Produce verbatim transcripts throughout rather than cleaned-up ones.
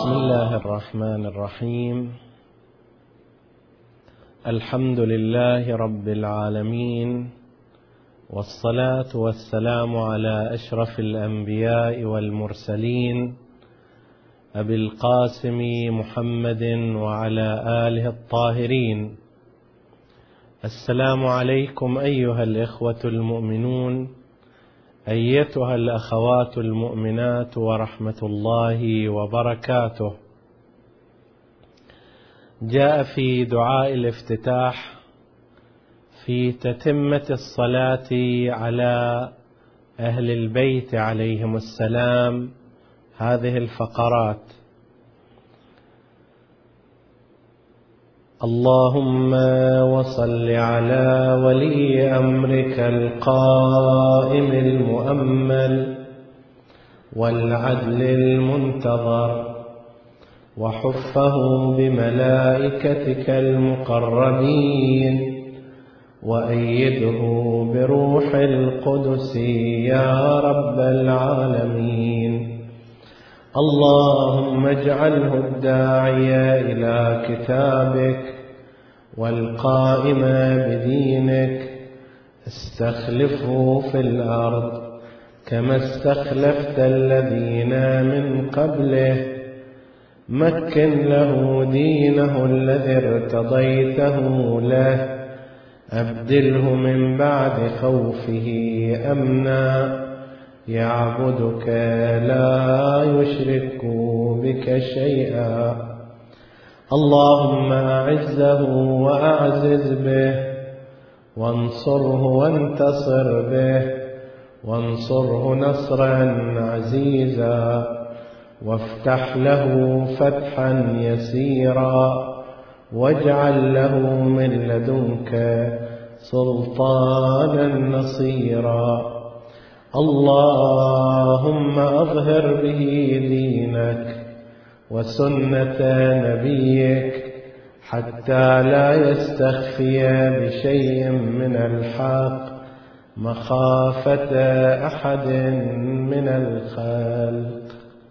بسم الله الرحمن الرحيم. الحمد لله رب العالمين، والصلاة والسلام على أشرف الأنبياء والمرسلين أبي القاسم محمد وعلى آله الطاهرين. السلام عليكم أيها الإخوة المؤمنون، أيتها الأخوات المؤمنات، ورحمة الله وبركاته. جاء في دعاء الافتتاح في تتمة الصلاة على أهل البيت عليهم السلام هذه الفقرات: اللهم وصل على ولي أمرك القائم المؤمل والعدل المنتظر، وحفه بملائكتك المقربين، وأيده بروح القدس يا رب العالمين. اللهم اجعله الداعي إلى كتابك والقائم بدينك، استخلفه في الأرض كما استخلفت الذين من قبله، مكن له دينه الذي ارتضيته له، أبدله من بعد خوفه أمنا، يعبدك لا يشرك بك شيئا. اللهم أعزه وأعزز به، وانصره وانتصر به، وانصره نصرا عزيزا، وافتح له فتحا يسيرا، واجعل له من لدنك سلطانا نصيرا. اللهم أظهر به دينك وسنة نبيك، حتى لا يستخفي بشيء من الحق مخافة أحد من الخلق.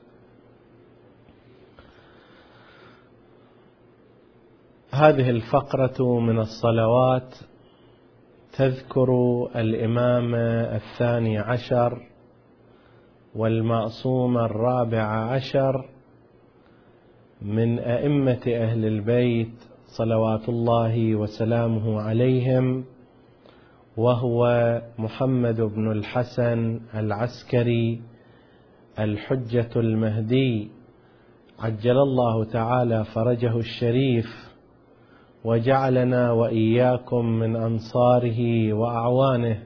هذه الفقرة من الصلوات تذكر الإمام الثاني عشر والمعصوم الرابع عشر من أئمة أهل البيت صلوات الله وسلامه عليهم، وهو محمد بن الحسن العسكري الحجة المهدي، عجل الله تعالى فرجه الشريف، وجعلنا وإياكم من أنصاره وأعوانه.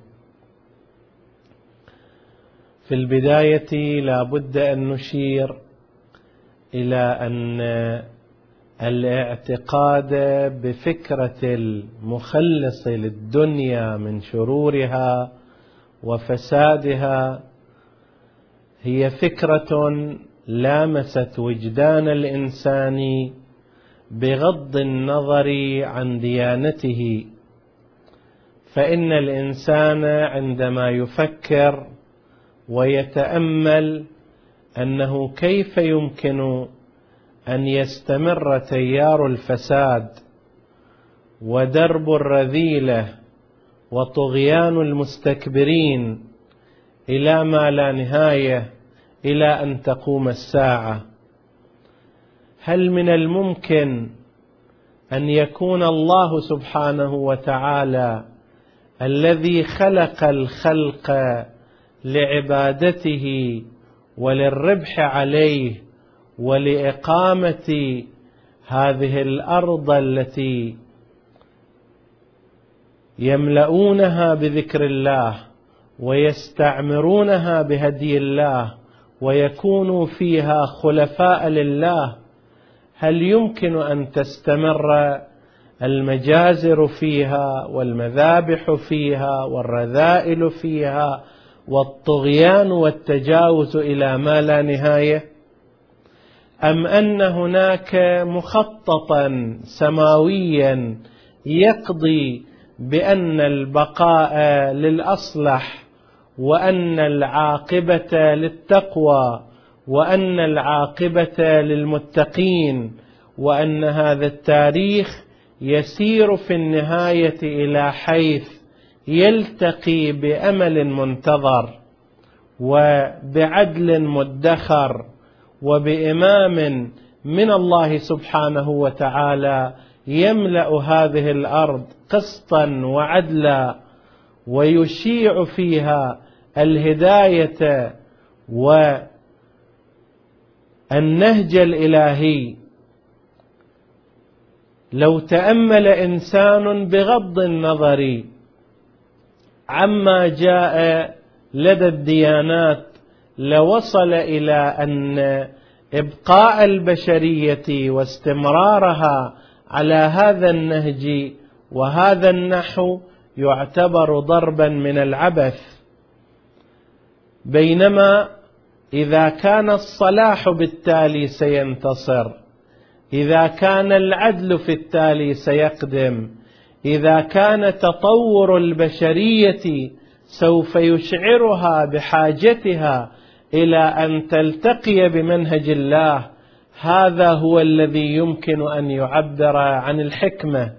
في البداية لا بد أن نشير إلى أن الاعتقاد بفكرة المخلص للدنيا من شرورها وفسادها هي فكرة لامست وجدان الإنسان بغض النظر عن ديانته. فإن الإنسان عندما يفكر ويتأمل أنه كيف يمكن أن يستمر تيار الفساد ودرب الرذيلة وطغيان المستكبرين إلى ما لا نهاية إلى أن تقوم الساعة، هل من الممكن أن يكون الله سبحانه وتعالى الذي خلق الخلق لعبادته وللربح عليه ولإقامة هذه الأرض التي يملؤونها بذكر الله ويستعمرونها بهدي الله ويكونوا فيها خلفاء لله، هل يمكن أن تستمر المجازر فيها والمذابح فيها والرذائل فيها والطغيان والتجاوز إلى ما لا نهاية؟ أم أن هناك مخططا سماويا يقضي بأن البقاء للأصلح، وأن العاقبة للتقوى، وأن العاقبة للمتقين، وأن هذا التاريخ يسير في النهاية إلى حيث يلتقي بأمل منتظر وبعدل مدخر وبإمام من الله سبحانه وتعالى يملأ هذه الأرض قسطا وعدلا ويشيع فيها الهداية والنهج الإلهي. لو تأمل إنسان بغض النظر عما جاء لدى الديانات لوصل إلى أن إبقاء البشرية واستمرارها على هذا النهج وهذا النحو يعتبر ضربا من العبث، بينما إذا كان الصلاح بالتالي سينتصر، إذا كان العدل في التالي سيقدم، إذا كان تطور البشرية سوف يشعرها بحاجتها إلى أن تلتقي بمنهج الله، هذا هو الذي يمكن أن يعبر عن الحكمة.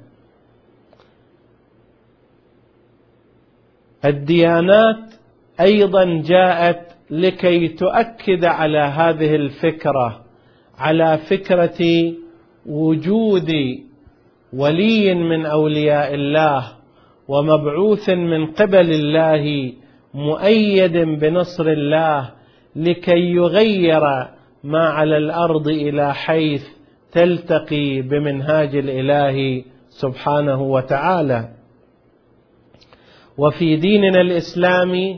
الديانات أيضا جاءت لكي تؤكد على هذه الفكرة، على فكرة وجود ولي من أولياء الله ومبعوث من قبل الله مؤيد بنصر الله لكي يغير ما على الأرض إلى حيث تلتقي بمنهاج الإله سبحانه وتعالى. وفي ديننا الإسلامي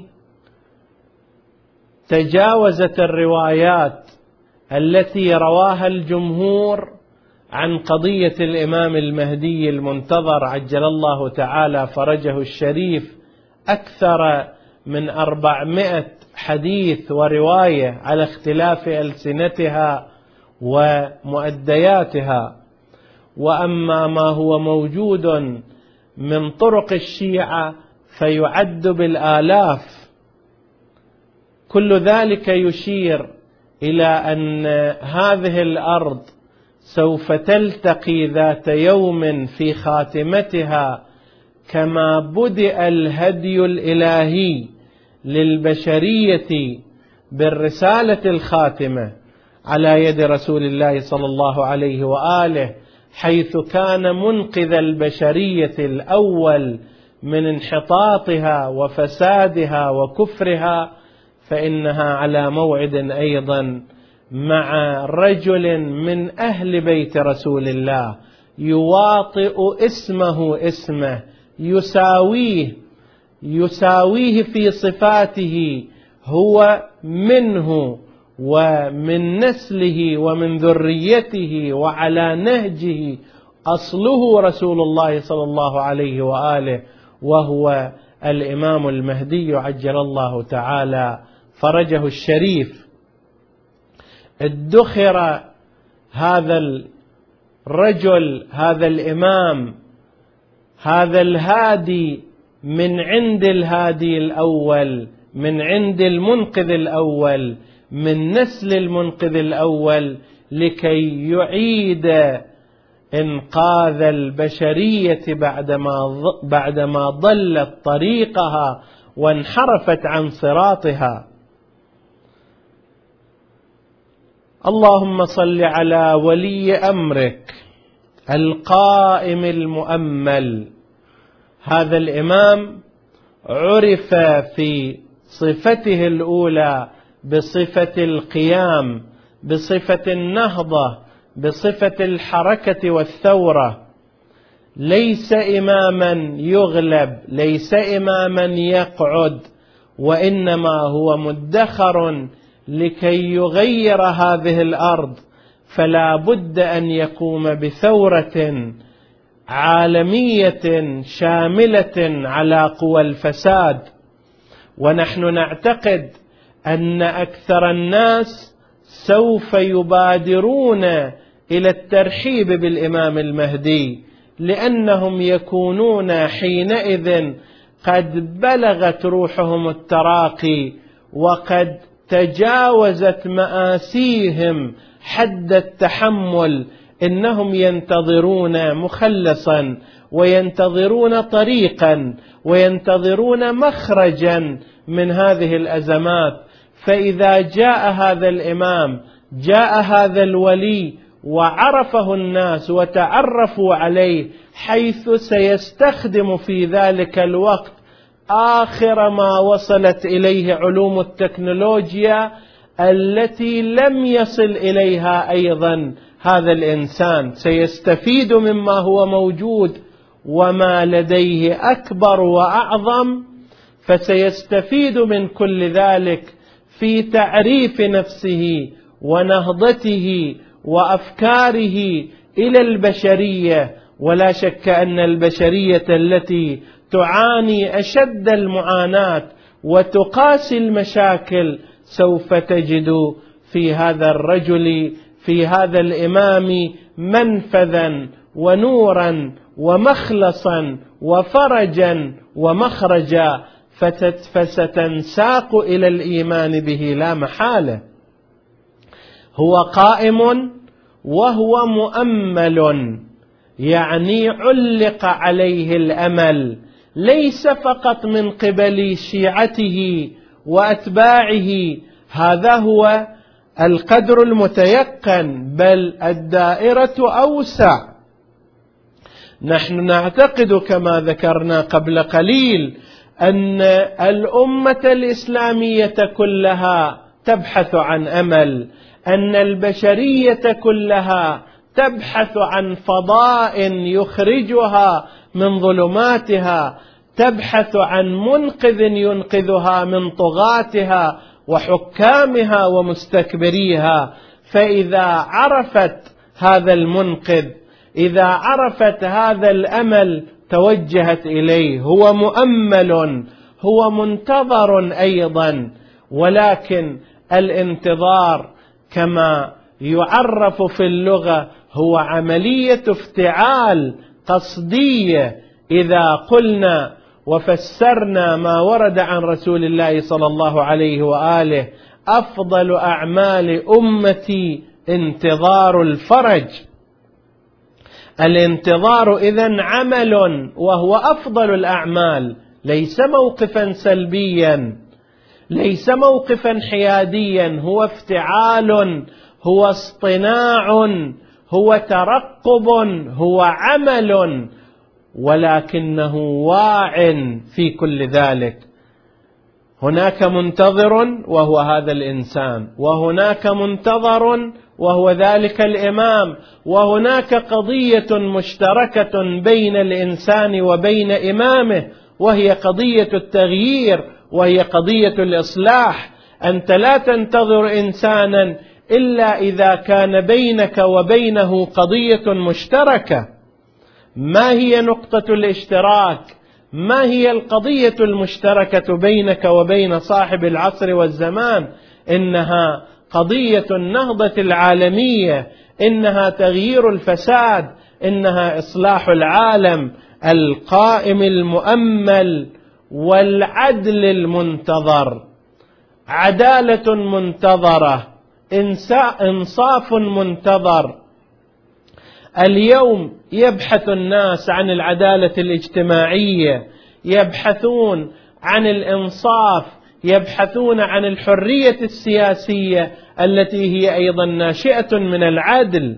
تجاوزت الروايات التي رواها الجمهور عن قضية الإمام المهدي المنتظر عجل الله تعالى فرجه الشريف أكثر من أربعمائة حديث ورواية على اختلاف ألسنتها ومؤدياتها. وأما ما هو موجود من طرق الشيعة فيعد بالآلاف. كل ذلك يشير إلى أن هذه الأرض سوف تلتقي ذات يوم في خاتمتها كما بدأ الهدي الإلهي للبشرية بالرسالة الخاتمة على يد رسول الله صلى الله عليه وآله، حيث كان منقذ البشرية الأول من انحطاطها وفسادها وكفرها، فإنها على موعد أيضا مع رجل من أهل بيت رسول الله يواطئ اسمه اسمه، يساويه يساويه في صفاته، هو منه ومن نسله ومن ذريته وعلى نهجه، أصله رسول الله صلى الله عليه وآله، وهو الإمام المهدي عجل الله تعالى فرجه الشريف. ادخر هذا الرجل، هذا الإمام، هذا الهادي من عند الهادي الأول، من عند المنقذ الأول، من نسل المنقذ الأول، لكي يعيد إنقاذ البشرية بعدما بعدما ضلت طريقها وانحرفت عن صراطها. اللهم صل على ولي أمرك القائم المؤمل. هذا الإمام عرف في صفته الأولى بصفة القيام، بصفة النهضة، بصفة الحركة والثورة. ليس إماما يغلب، ليس إماما يقعد، وإنما هو مدخر لكي يغير هذه الأرض، فلا بد أن يقوم بثورة عالمية شاملة على قوى الفساد. ونحن نعتقد أن أكثر الناس سوف يبادرون إلى الترحيب بالإمام المهدي، لأنهم يكونون حينئذ قد بلغت روحهم التراقي، وقد تجاوزت مآسيهم حد التحمل، إنهم ينتظرون مخلصا، وينتظرون طريقا، وينتظرون مخرجا من هذه الأزمات. فإذا جاء هذا الإمام، جاء هذا الولي، وعرفه الناس وتعرفوا عليه، حيث سيستخدم في ذلك الوقت آخر ما وصلت إليه علوم التكنولوجيا التي لم يصل إليها أيضا هذا الإنسان، سيستفيد مما هو موجود وما لديه أكبر وأعظم، فسيستفيد من كل ذلك في تعريف نفسه ونهضته وأفكاره إلى البشرية. ولا شك أن البشرية التي تعاني أشد المعاناة وتقاسي المشاكل سوف تجد في هذا الرجل، في هذا الإمام، منفذا ونورا ومخلصا وفرجا ومخرجا، فستنساق إلى الإيمان به لا محالة. هو قائم وهو مؤمل، يعني علق عليه الأمل، ليس فقط من قبل شيعته وأتباعه، هذا هو القدر المتيقن، بل الدائرة أوسع. نحن نعتقد كما ذكرنا قبل قليل أن الأمة الإسلامية كلها تبحث عن أمل، أن البشرية كلها تبحث عن فضاء يخرجها من ظلماتها، تبحث عن منقذ ينقذها من طغاتها وحكامها ومستكبريها. فإذا عرفت هذا المنقذ، إذا عرفت هذا الأمل، توجهت إليه. هو مؤمل، هو منتظر أيضا، ولكن الانتظار كما يعرف في اللغة هو عملية افتعال قصدية. إذا قلنا وفسرنا ما ورد عن رسول الله صلى الله عليه وآله: أفضل أعمال أمتي انتظار الفرج. الانتظار إذن عمل، وهو أفضل الأعمال، ليس موقفا سلبيا، ليس موقفا حياديا، هو افتعال، هو اصطناع، هو ترقب، هو عمل، ولكنه واع في كل ذلك. هناك منتظر وهو هذا الإنسان، وهناك منتظر وهو ذلك الإمام، وهناك قضية مشتركة بين الإنسان وبين إمامه، وهي قضية التغيير، وهي قضية الإصلاح. أنت لا تنتظر إنسانا إلا إذا كان بينك وبينه قضية مشتركة. ما هي نقطة الاشتراك؟ ما هي القضية المشتركة بينك وبين صاحب العصر والزمان؟ إنها قضية النهضة العالمية، إنها تغيير الفساد، إنها إصلاح العالم. القائم المؤمل والعدل المنتظر، عدالة منتظرة، إنصاف منتظر. اليوم يبحث الناس عن العدالة الاجتماعية، يبحثون عن الإنصاف، يبحثون عن الحرية السياسية التي هي أيضا ناشئة من العدل.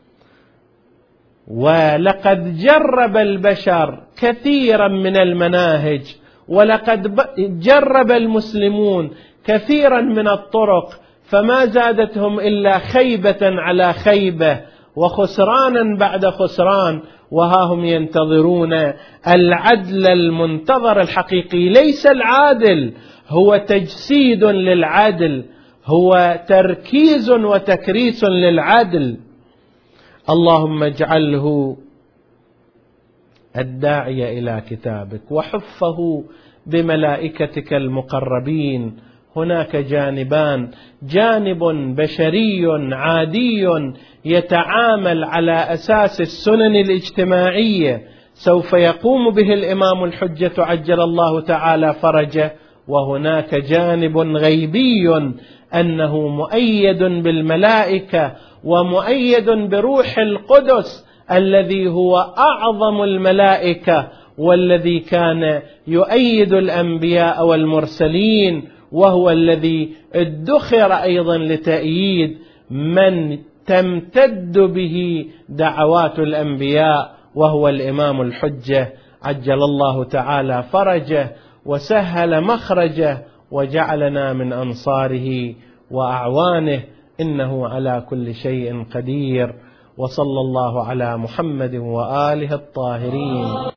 ولقد جرب البشر كثيرا من المناهج، ولقد جرب المسلمون كثيرا من الطرق، فما زادتهم إلا خيبة على خيبة وخسرانا بعد خسران، وها هم ينتظرون العدل المنتظر الحقيقي. ليس العادل هو تجسيد للعدل، هو تركيز وتكريس للعدل. اللهم اجعله الداعي إلى كتابك وحفه بملائكتك المقربين. هناك جانبان: جانب بشري عادي يتعامل على أساس السنن الاجتماعية، سوف يقوم به الإمام الحجة عجل الله تعالى فرجه، وهناك جانب غيبي أنه مؤيد بالملائكة ومؤيد بروح القدس الذي هو أعظم الملائكة، والذي كان يؤيد الأنبياء والمرسلين، وهو الذي ادخر أيضا لتأييد من تمتد به دعوات الأنبياء، وهو الإمام الحجة عجل الله تعالى فرجه وسهل مخرجه وجعلنا من أنصاره وأعوانه، إنه على كل شيء قدير. وصلى الله على محمد وآله الطاهرين.